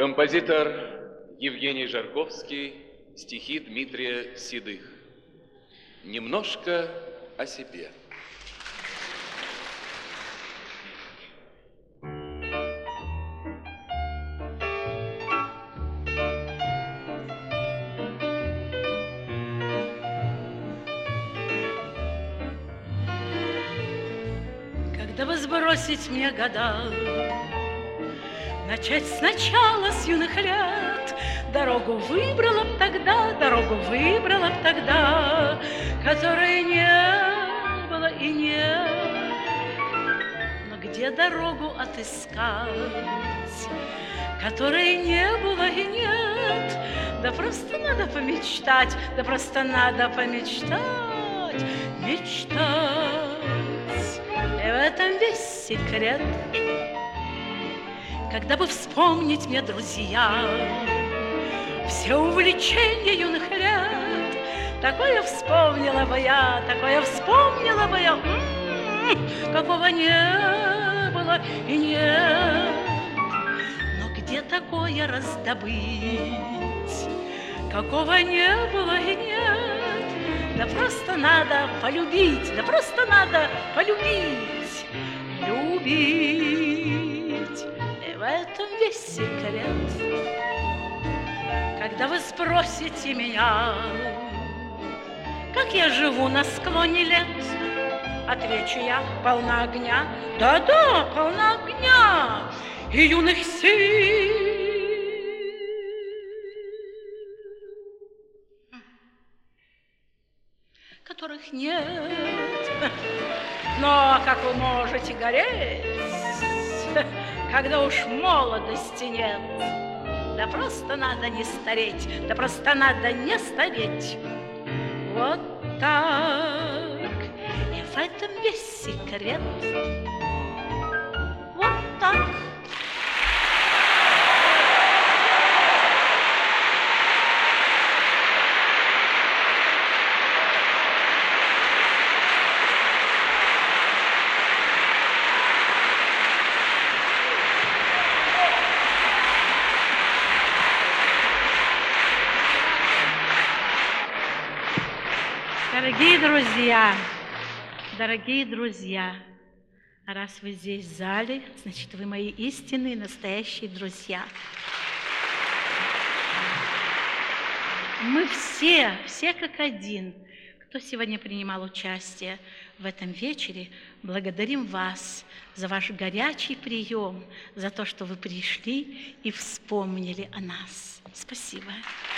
Композитор Евгений Жарковский, стихи Дмитрия Седых. Немножко о себе. Когда бы сбросить мне года, начать сначала с юных лет, дорогу выбрала б тогда, которой не было и нет. Но где дорогу отыскать, которой не было и нет? Да просто надо помечтать, мечтать. И в этом весь секрет. Когда бы вспомнить мне, друзья, все увлечения юных лет, такое вспомнила бы я, какого не было и нет. Но где такое раздобыть, какого не было и нет? Да просто надо полюбить, любить. И в этом весь секрет. Когда вы спросите меня, как я живу на склоне лет, отвечу я: полна огня, да-да, полна огня и юных сил, которых нет. Но как вы можете гореть, когда уж молодости нет? Да просто надо не стареть, Вот так. И в этом весь секрет. Вот так. Дорогие друзья, раз вы здесь в зале, значит, вы мои истинные, настоящие друзья. Мы все как один, кто сегодня принимал участие в этом вечере, благодарим вас за ваш горячий прием, за то, что вы пришли и вспомнили о нас. Спасибо.